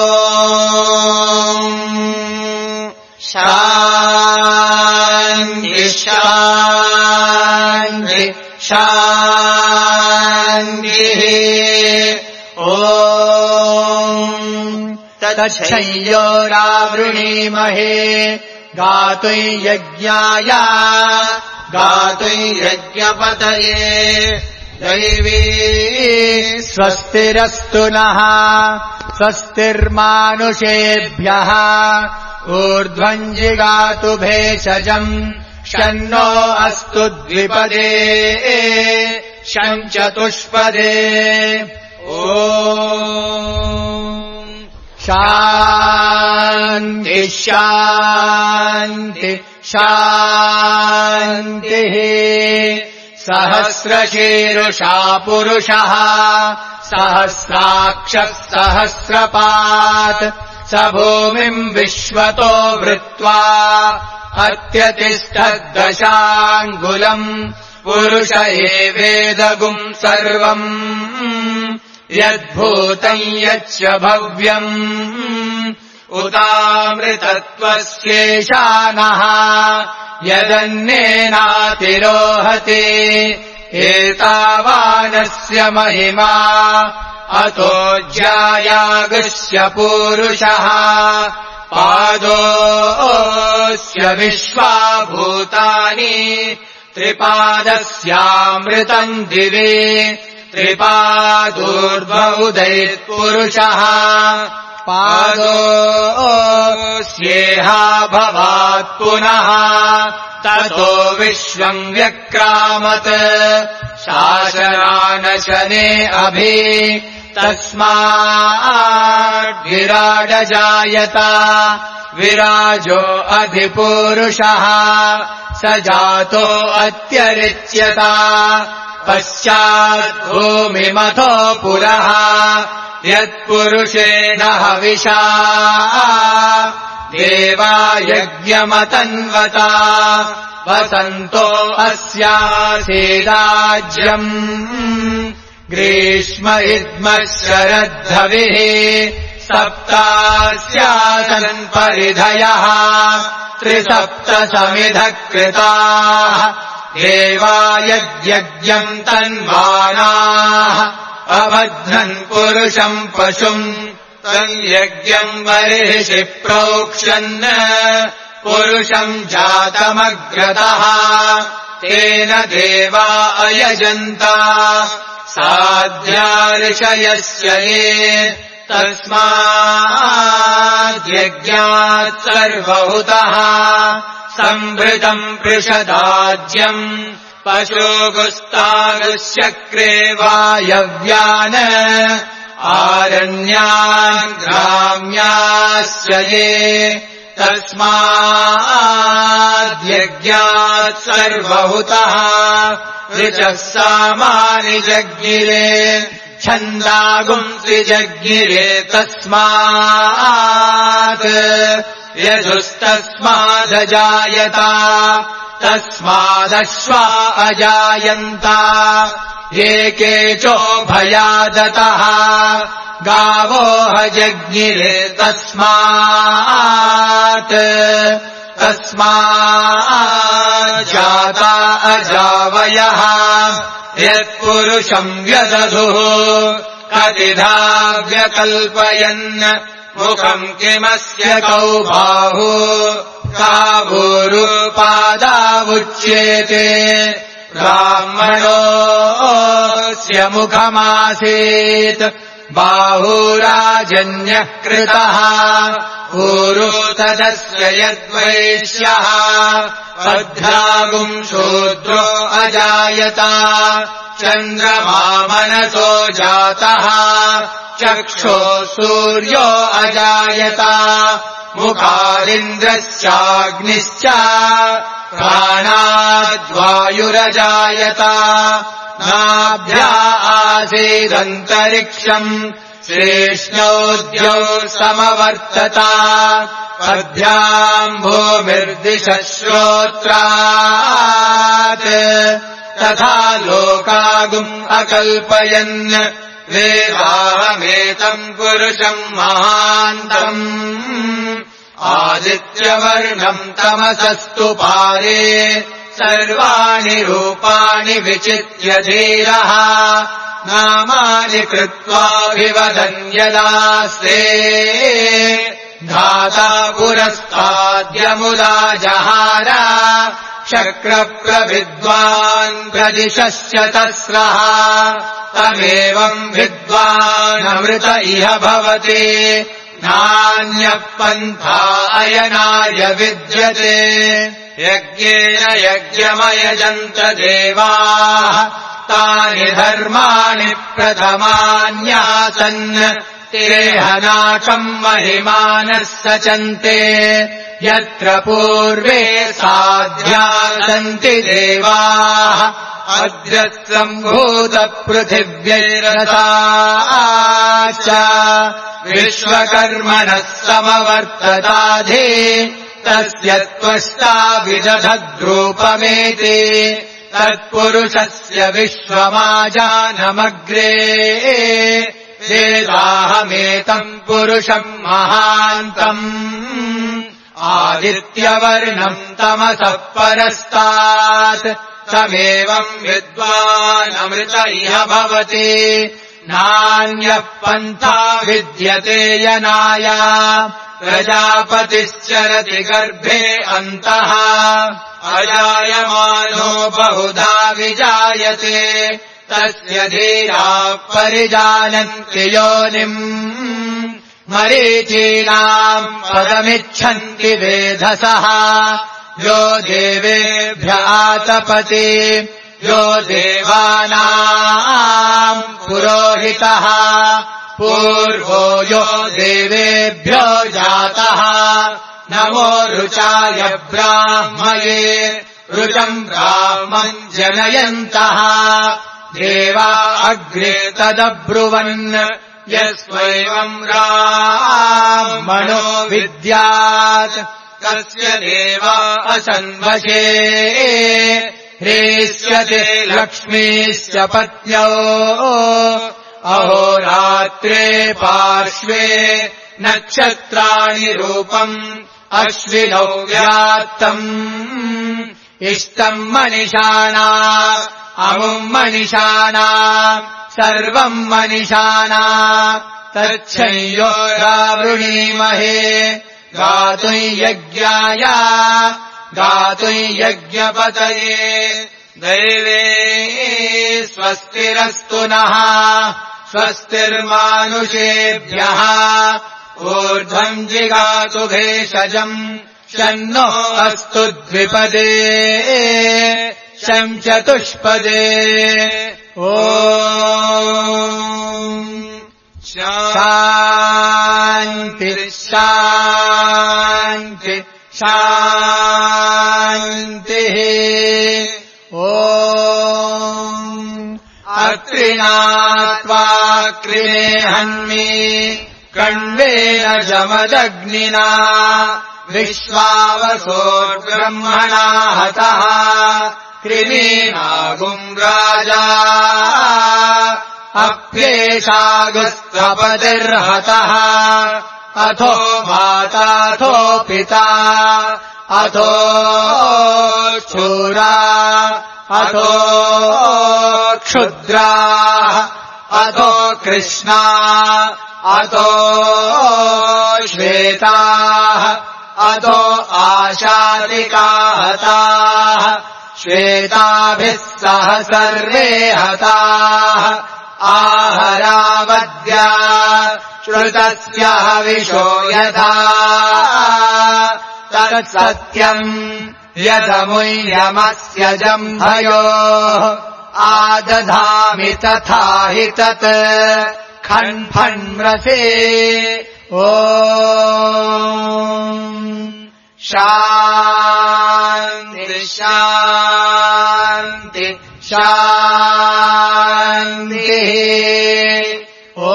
शान्ति शान्ति शान्तिः ॐ तच्छंयोरावृणीमहे गातुम् यज्ञाय गातुम् यज्ञपतये दैवी स्वस्तिरस्तु नः स्वस्तिर्मानुषेभ्यः ऊर्ध्वम् जिगातु भेषजम् शन्नो अस्तु द्विपदे शं चतुष्पदे ॐ शान्ति शान्ति शान्तिः सहस्रशीरुषा पुरुषः सहस्राक्षः सहस्रपात् स भूमिम् विश्वतो वृत्वा अत्यतिष्ठद्दशाङ्गुलम् पुरुष एवेदगुम् सर्वम् यद्भूतम् यच्च भव्यम् उतामृतत्वस्येषानः यदन्येनातिरोहति एतावानस्य महिमा अतो ज्यायागस्य पूरुषः पादोऽस्य विश्वाभूतानि त्रिपादस्यामृतम् दिवे त्रिपादूर्ध्वउदैत्पुरुषः पादोऽस्येहा भवात् पुनः ततो विश्वम् व्यक्रामत् शासनानशने अभि तस्माद्विराडजायत विराजो अधिपूरुषः स जातो अत्यरिच्यत पश्चाद्भूमिमथो पुरः यत्पुरुषेण हविषा देवा यज्ञमतन्वता वसन्तो अस्यासीदाज्यम् ग्रीष्म इद्मः शरद्धविः सप्तास्यासन् परिधयः त्रिसप्तसमिधः कृताः देवा यद्यज्ञम् तन्वानाः अबध्नन् पुरुषम् पशुम् तन्यज्ञम् बर्हिषि प्रोक्षन् पुरुषम् जातमग्रतः तेन देवा अयजन्ता साध्यार्षयस्य ये तस्माद्यज्ञात् सर्वहुतः सम्भृतम् पृषदाज्यम् पशुगुस्तागुश्चक्रे वायव्यान् आरण्यान् ग्राम्यास्य ये तस्माद्यज्ञात् सर्वहुतः ऋचः सामानि जज्ञिरे छन्दागुंसि जज्ञिरे तस्मात् यजुस्तस्मादजायत तस्मादश्वा अजायन्त ये केचोभयादतः गावो जज्ञिरे तस्मात् तस्माज्जाता अजावयः यत्पुरुषम् व्यदधुः कतिधा व्यकल्पयन् मुखम् किमस्य कौ बाहु कावूरुपादावुच्येते ब्राह्मणोऽस्य मुखमासीत् बाहुराजन्यः कृतः ऊरु तदस्य यद्वैश्यः अध्यागुम् शूद्रो अजायत चन्द्रमा मनसो जातः चक्षो सूर्यो अजायत मुखादिन्द्रश्चाग्निश्च प्राणाद्वायुरजायत नाभ्या आसीदन्तरिक्षम् श्रेष्णोद्यौ समवर्तत पद्भ्याम् भूमिर्दिशः श्रोत्रात् तथा लोकागुम् अकल्पयन् वेदाहमेतम् पुरुषम् महान्तम् आदित्यवर्णम् तमसस्तु पारे सर्वाणि रूपाणि विचित्य धीरः नामानि कृत्वाभिवदन् यदास्ते धाता पुरस्ताद्यमुदा जहार शक्रप्रविद्वान् प्रदिशस्य तस्रः तमेवम् विद्वानमृत इह भवति नान्यः पन्था अयनाय विद्यते यज्ञेन यज्ञमयजन्त देवाः तानि धर्माणि प्रथमान्यासन् तिरेहनाकम् महिमानः सचन्ते यत्र पूर्वे साध्या सन्ति देवाः अद्रत्सम्भूतपृथिव्यैरथाश्च विश्वकर्मणः समवर्तताधि तस्य त्वष्टा विदधद्रूपमेति तत्पुरुषस्य विश्वमाजानमग्रे वेदाहमेतम् पुरुषम् महान्तम् आदित्यवर्णम् तमसः परस्तात् तमेवम् विद्वानमृत इह भवति नान्यः पन्था विद्यते यनाय प्रजापतिश्चरति गर्भे अन्तः अजायमानो बहुधा विजायते तस्य धीराः परिजानन्ति योनिम् मरीचीनाम् पदमिच्छन्ति वेधसः यो देवेभ्यः तपति यो देवानाम् पुरोहितः पूर्वो यो देवेभ्यो जातः नमो रुचाय ब्राह्मये रुचम् ब्राह्मम् जनयन्तः देवा अग्रे तदब्रुवन् यस्वैवम् ब्राह्मणो विद्यात् तस्य देवा असन्वशे ह्रेष्यते लक्ष्मीश्च पत्न्यो अहोरात्रे पार्श्वे नक्षत्राणि रूपम् अश्विनौ व्यात्तम् इष्टम् मनिषाणा अमुम् मनिषाणा सर्वम् मनिषाणा तच्छंयोरावृणीमहे गातुम् यज्ञाय गातुम् यज्ञपतये दैवे स्वस्तिरस्तु नः स्वस्तिर्मानुषेभ्यः ऊर्ध्वम् जिगातु भेषजम् शन्नो अस्तु द्विपदे शम् चतुष्पदे ॐ शान्ति शान्ति शान्तिः ॐ अत्रिणात्वा कृणे हन्मि कण्वेन जमदग्निना विश्वावसोर्ब्रह्मणा हतः कृमीनागुम् राजा अप्येषागुस्तपतिर्हतः अथो माताथो पिता अथो शूरा अथो क्षुद्रा अथो कृष्णा अथो श्वेताः अथो आशादिकाः हताः श्वेताभिः सह सर्वे हताः आहरावद्या श्रुतस्य हविषो यथा तत्सत्यम् यदमुह्यमस्य जम्भयोः आदधामि तथा हि तत् खण्फण्म्रसे ॐ शान्ति शान्ति शान्तिः ॐ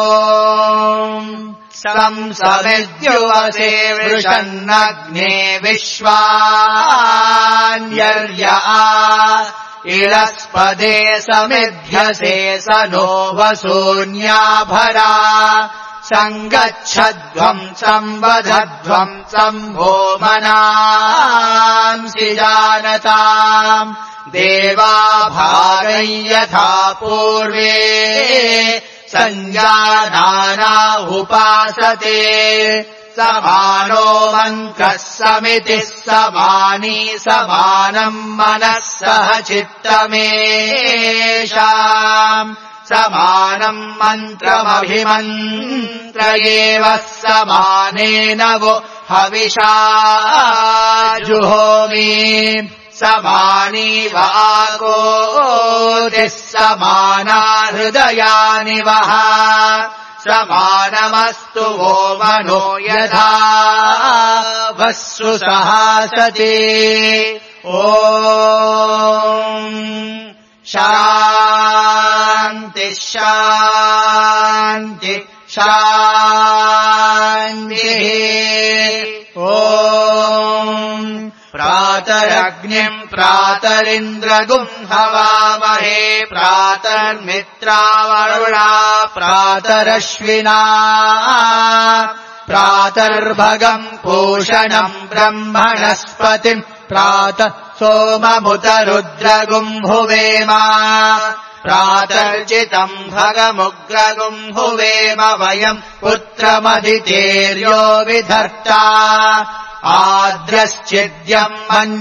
संसमिद्युवसे वृषन्नग्ने विश्वान्यर्या इलस्पदे समिध्यसे स नो वसून्याभरा सङ्गच्छध्वम् संवधध्वम् सम्भो मनांसि जानताम् देवा भागै यथा पूर्वे संजानाना उपासते समानो मन्त्रः समितिः समानी समानम् मनः सह चित्तमेषाम् समानम् मन्त्रमभिमन्त्रयेव समानेन वो हविषा जुहोमि समानी वाकोतिः समाना हृदयानि वः समानमस्तु वो मनो यथा वस्सु सहासते ॐ शान्ति शान्ति शान्तिः ॐ प्रातरग्निम् प्रातरिन्द्रगुम् हवामहे प्रातर्मित्रावरुणा प्रातरश्विना प्रातर्भगम् पूषणम् ब्रह्मणस्पतिम् प्रातः सोममुतरुद्रगुम् हुवेम प्रातर्चितम् भगमुग्रगुम् हुवेम वयम् पुत्रमदितेर्यो विधर्ता आद्रश्चिद्यम्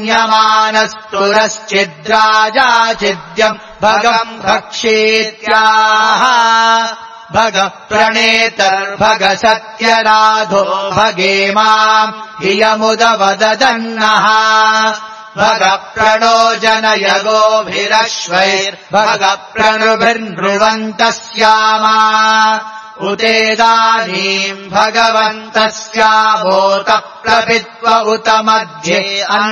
मन्यमानस्तुरश्चिद्राजाचिद्यम् भगम् भक्षेत्याः भग प्रणेतर्भग सत्यराधो भगेमाम् इयमुदवददन्नः भग प्रणो जनयगोभिरश्वैर्भग प्रणुभिर्नृवन्तः स्यामा उतेदानीम् भगवन्तस्याभूत प्लपित्व उत मध्ये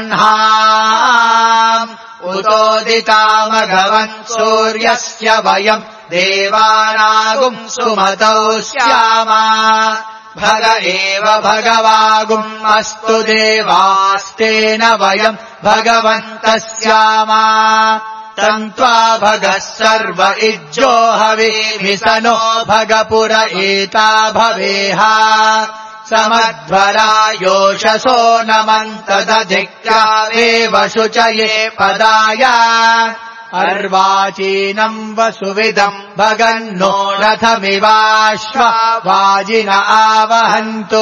अह्नाम् उतोदितामघवन् सूर्यस्य वयम् देवानागुम् सुमतौ स्यामा भग एव भगवागुम् अस्तु देवास्तेन वयम् भगवन्तः स्यामा तन्त्वा भगः सर्व इज्जो हवीमिसनो भगपुर एता भवेह समध्वरा योषसो नमन्तदधिक्रावेव शुचये पदाय अर्वाचीनम् वसुविदम् भगन्नो रथमिवाश्वा वाजिन आवहन्तु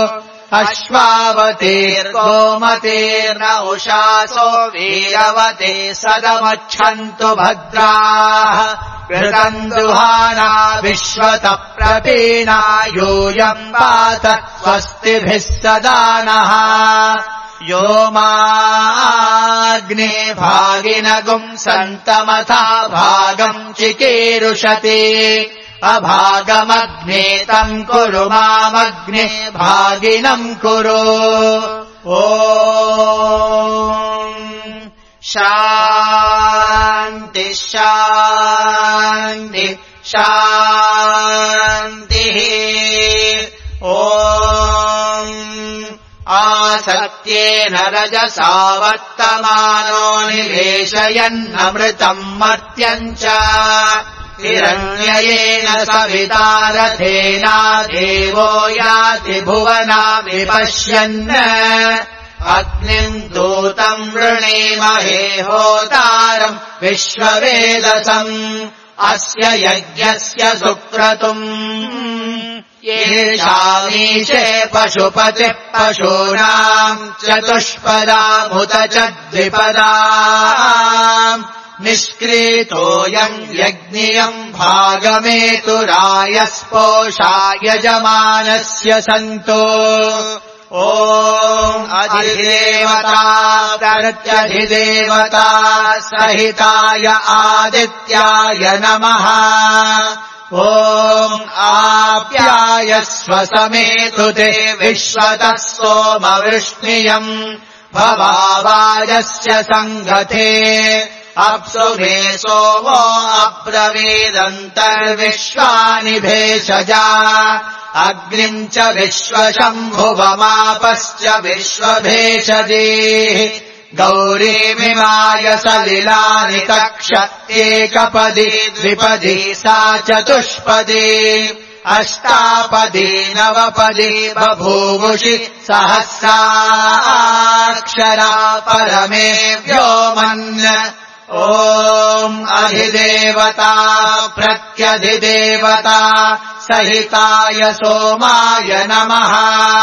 अश्वावतेर्गोमतेर्न उषासो वीरवते सदमच्छन्तु भद्राः कृतम् दुहाना विश्वतः प्रपीना यूयम् पात स्वस्तिभिः सदा नः यो माग्ने भागिनगुम् सन्तमथा भागम् चिकीरुषति अभागमग्ने तम् कुरु मामग्ने भागिनम् कुरु ॐ शान्ति शान्ति शान्तिः ॐ आसत्येन रजसा वर्तमानो निवेशयन्नमृतम् मर्त्यम् च हिरण्ययेन सविता रथेना देवो याति भुवना विपश्यन् अग्निम् दूतम् वृणीमहे होतारम् विश्ववेदसम् अस्य यज्ञस्य सुक्रतुम् येषामीशे पशुपतिः पशूनाम् चतुष्पदामुत च द्विपदाम् निष्क्रीतोऽयम् यज्ञियम् भागमेतुरायस्पोषा यजमानस्य सन्तो ॐ अधिदेवता प्रत्यधिदेवता सहिताय आदित्याय नमः ॐ आप्यायस्व समेतु ते विश्वतः सोमवृष्णियम् भवावाजस्य सङ्गते अप्सु मे सोमो अब्रवीदन्तर्विश्वानि भेषजा अग्निम् च विश्वशम्भुवमापश्च विश्वभेषजेः गौरीमिमाय सलिलानि कक्षत्येकपदी द्विपदी सा चतुष्पदी अष्टापदी नवपदी बभूवुषि सहस्राक्षरा परमे व्योमन् ॐ अधिदेवता प्रत्यधिदेवता सहिताय सोमाय नमः।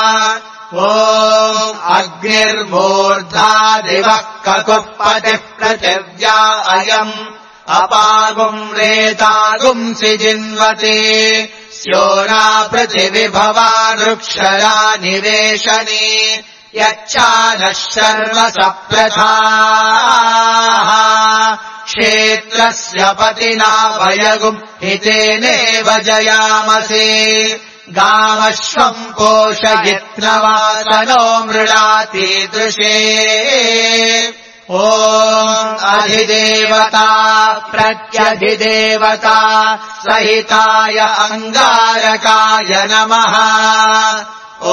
ॐ अग्निर्मूर्धादिवः ककुःपतिः पृथिव्या अयम् अपागुम् रेतागुंसि जिन्वते स्योना पृथिविभवा वृक्षरा निवेशने यच्चानः शर्वसप्रथाः क्षेत्रस्य पतिना वयगुम् हितेनेव जयामसे गामश्वम् पोषयित्नवासनो मृडातीदृशे। ॐ अधिदेवता प्रत्यधिदेवता सहिताय अङ्गारकाय नमः। ॐ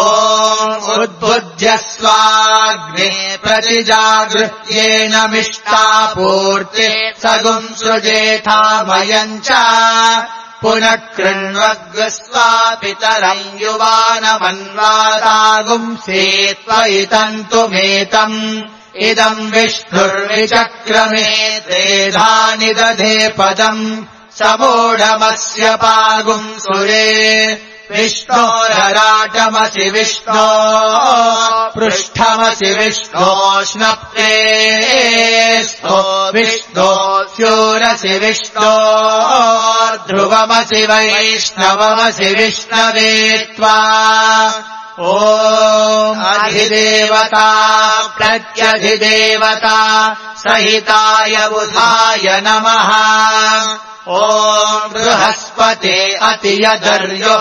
उद्बुध्यस्वाग्ने प्रतिजागृह्येन मिष्टापूर्ते सगुम् सृजेथामयम् च पुनः कृण्वग्स्वापितरम् युवानमन्वादागुंसे त्वयितन्तुमेतम् इदम् विष्णुर्विचक्रमे त्रेधानि दधे पदम् समूढमस्य पागुम् सुरे विष्णोरराटमसि विष्णो पृष्ठमसि विष्णोष्णप्रेस्थो विष्णो स्योरसि विष्णो ध्रुवमसि वैष्णवमसि विष्णवे त्वा। ॐ अधिदेवता प्रत्यधिदेवता सहिताय बुधाय नमः। ॐ बृहस्पते अतियदर्यो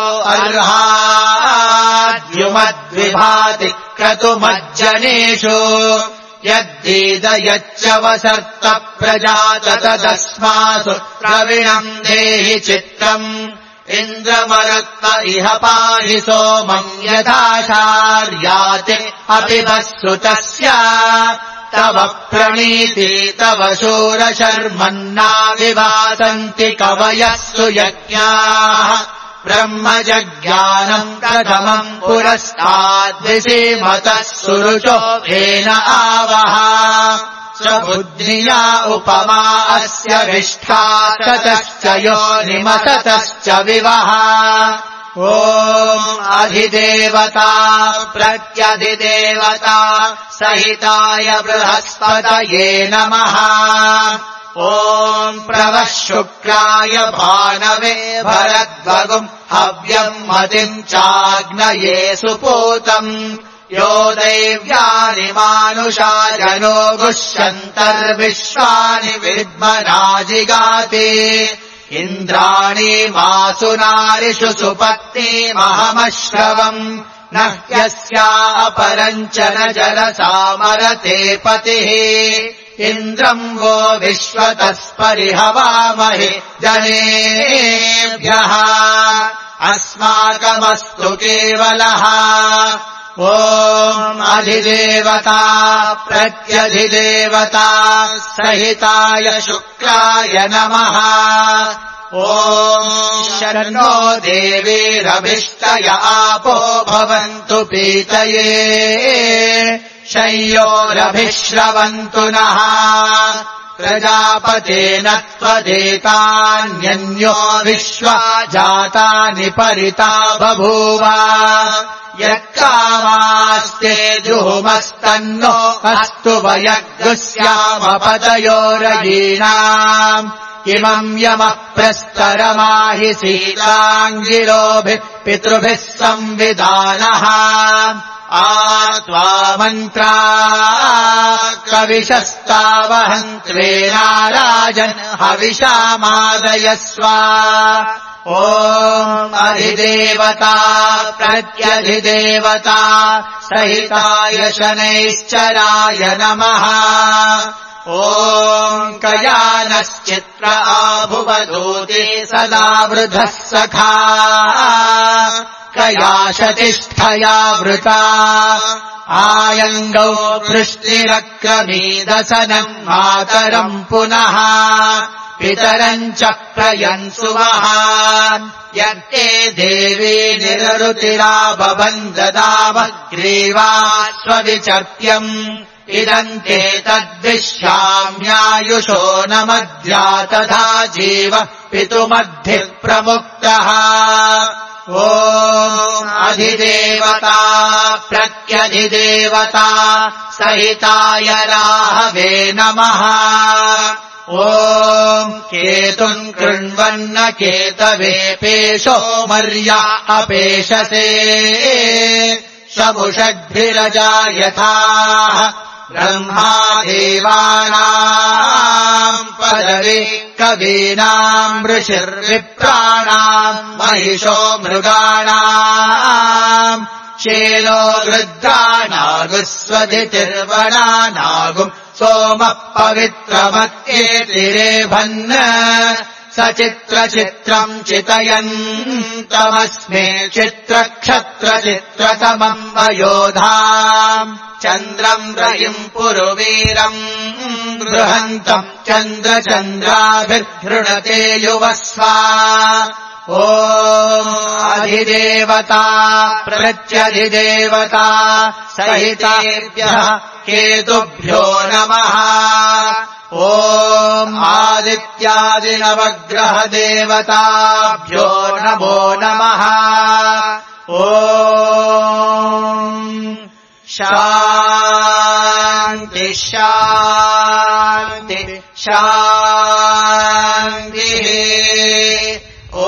अर्हाद्युमद्विभाति क्रतुमज्जनेषु यद्दीदयच्च वसर्त प्रजात तदस्मासु प्रवीणम् देहि चित्तम् इन्द्रमरुत्त इह पाहि सोमम् यथाशार्याते अपि वत्सुतस्य तव प्रणीति तव शूरशर्मन्ना विभासन्ति कवयः सुयज्ञाः ब्रह्मजज्ञानम् प्रथमम् पुरस्ताद्विसीमतः सुरुचो येन आवह स्वबुद्धिया उपमा अस्य विष्ठा ततश्च योनिमततश्च विवह। ॐ अधिदेवता प्रत्यधिदेवता सहिताय बृहस्पतये नमः। ॐ प्रवः शुक्राय भानवे भरद्वगुम् हव्यम् मतिम् चाग्नये सुपूतम् यो दैव्यानि मानुषा जनो गुष्यन्तर्विश्वानि विद्मनाजिगाति इन्द्राणि मासुनारिषु सुपत्नीमहमश्रवम् न ह्यस्या अपरम् च न जलसामरते पतिः इन्द्रम् वो विश्वतस्परिहवामहि जनेभ्यः अस्माकमस्तु केवलः। ॐ अधिदेवता प्रत्यधिदेवता सहिताय शुक्राय नमः। ॐ शन्नो देवीरभिष्टय आपो भवन्तु पीतये शय्योरभिश्रवन्तु नः प्रजापतेन त्वदेतान्यन्यो विश्वा जातानि परिता बभूव यत्कामास्ते जुहुमस्तन्नो अस्तु वयग्स्यामपतयोरयीणाम् इमम् यमः प्रस्तरमाहि शीलाङ्गिरोभिः पितृभिः संविधानः आत्वा मन्त्रा कविशस्तावहन्त्वेनाराजन् हविषामादयस्व। ॐ अधिदेवता प्रत्यधिदेवता सहिताय शनैश्चराय नमः। ॐ कयानश्चित्र आभुवधूते सदा वृधः सखा कयाशतिष्ठया वृता आयङ्गौ वृष्टिरक्रमीदसनम् मातरम् पुनः पितरम् च प्रयन्सुवः यत्ते देवी निररुतिरा बबन्धदामग्रीवा स्वविचर्प्यम् इदन्ते तद्विश्याम्यायुषो न मद्या तथा जीव पितुमद्धिः प्रमुक्तः ॐ अधिदेवता प्रत्यधिदेवता सहिताय राहवे नमः ॐ केतुम् कृण्वन्न केतवे पेशो मर्या अपेशसे शमुषद्भिरजायथा ब्रह्मा देवानाम् पदवी कवीनाम् ऋषिर्विप्राणाम् महिषो मृगाणाम् शेलो गृद्राणागुस्वधितिर्वणानागुम् सोमः पवित्रमत्येतिरेभन् सचित्रचित्रम् चितयन्तमस्मे चित्रक्षत्रचित्रतमम् वयोधाम् चन्द्रम् रयिम् पुरुवीरम् बृहन्तम् चन्द्रचन्द्राभिर्घृणते युवस्वा ॐ अधिदेवता प्रत्यधिदेवता सहितेभ्यः केतुभ्यो नमः ॐ आदित्यादिनवग्रहदेवताभ्यो नमो नमः ॐ शान्ति शान्ति शान्तिः ॐ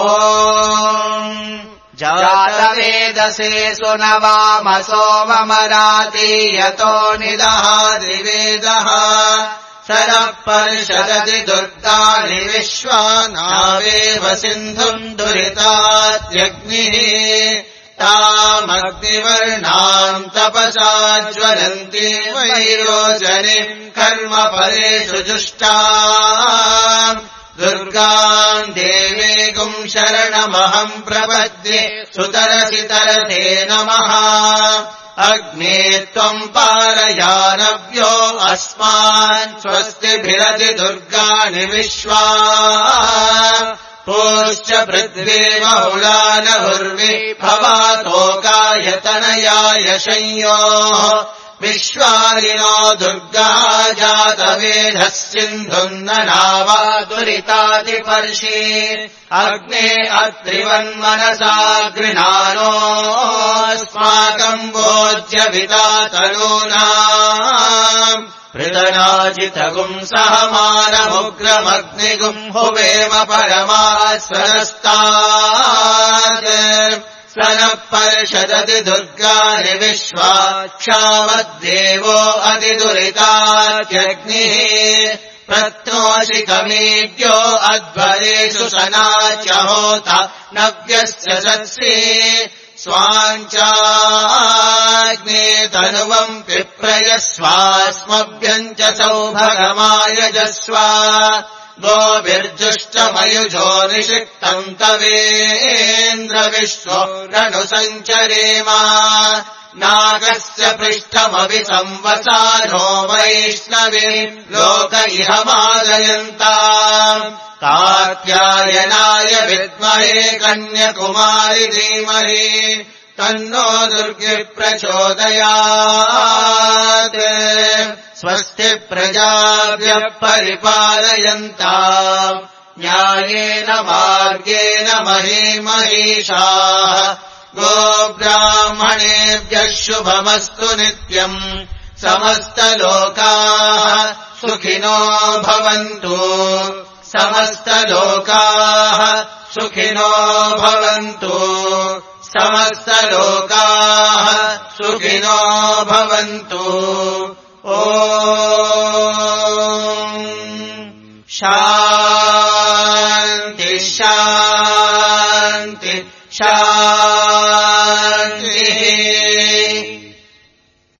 जातवेदसे सुनवामसो ममराति यतो निदहादिवेदः सरः पर्षदति दुर्गाणि विश्वानावेव सिन्धुम् दुरितात्यग्निः तामग्निवर्णाम् तपसा ज्वलन्ति वैरोचनीम् कर्मफलेषु जुष्टा दुर्गाम् देवीगुम् शरणमहम् प्रपद्ये सुतरसि तरसे नमः अग्ने त्वम् पारयानव्यो अस्मान् स्वस्तिभिरति दुर्गाणि विश्वा पूश्च पृथ्वी बहुलानहुर्वि भवातोकायतनयाय संयोः विश्वारिणो दुर्गा जातवेधः सिन्धुन्ननावा दुरितातिपर्षि अग्ने अत्रिवन्मनसा गृह्णानोऽस्माकम् भोज्यविता तनूनाम् हृदनाजितगुम् सहमानमुग्रमग्निगुम् हुवेम परमास्वरस्तात् सनः पर्षदति दुर्गाणि विश्वा क्षामद्देवो अतिदुरितात्यग्निः प्रत्नोषि कमेभ्यो अध्वरेषु सनाच्य होता नव्यस्य सत्सि स्वाञ्चाग्ने तनुवम् पिप्रयस्वास्मभ्यम् च सौभगमायजस्व गोभिर्जुष्टमयुजो निषिक्तम् तवेन्द्रविश्वो ननु सञ्चरेम नागस्य पृष्ठमभि संवसानो वैष्णवे लोक इह मालयन्ता कात्यायनाय विद्महे कन्यकुमारि धीमहि तन्नो दुर्गे प्रचोदयात् स्वस्ति प्रजाभ्यः परिपालयन्ताम् न्यायेन मार्गेण महीमहीषाः गोब्राह्मणेभ्यः शुभमस्तु नित्यम् समस्तलोकाः सुखिनो भवन्तु समस्तलोकाः सुखिनो भवन्तु समस्तलोकाः सुखिनो भवन्तु ॐ